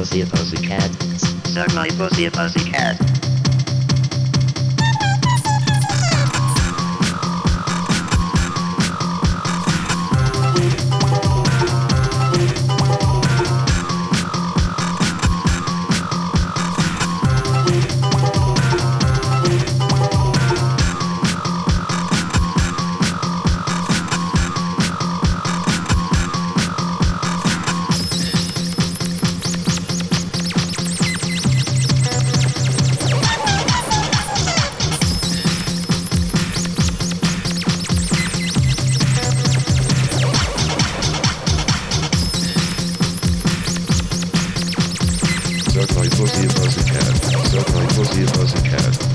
pussy a pussycat. Suck my pussy a pussycat. Suck my pussy a pussycat. Suck my pussy a pussycat.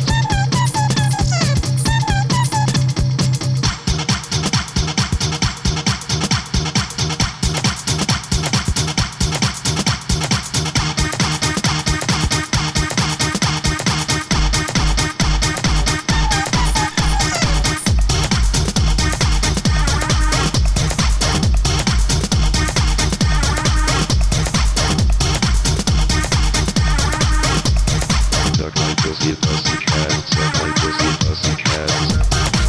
Suck my pussy a pussycat. Suck my pussy a pussycat.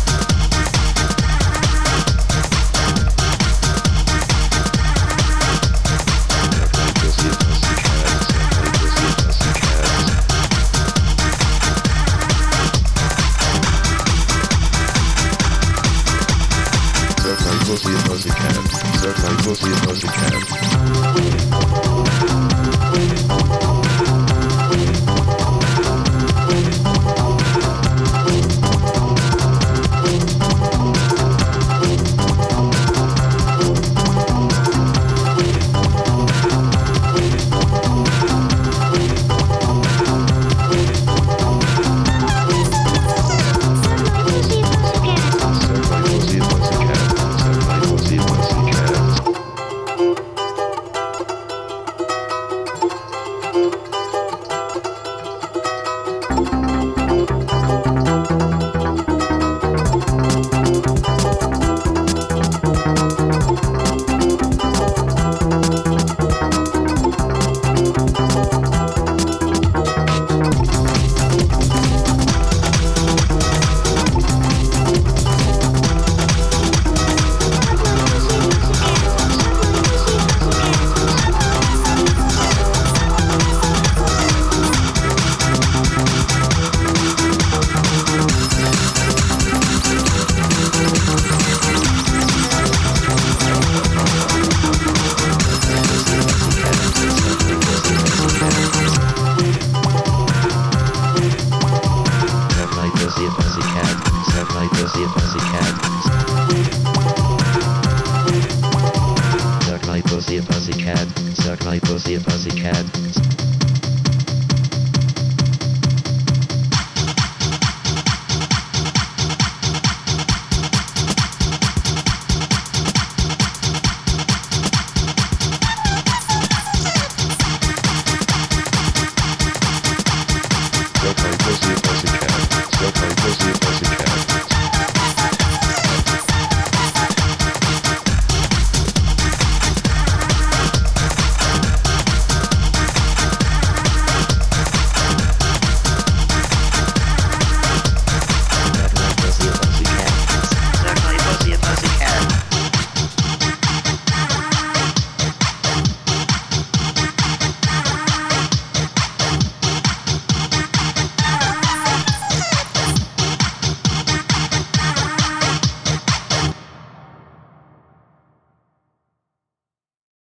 Suck my pussy a pussycat. Suck my pussy a pussycat. Suck my pussy a pussycat. Suck my pussy a pussycat. Suck my pussy a pussycat. Suck my pussy a pussycat. Suck my pussy a pussycat. Suck my pussy a pussycat.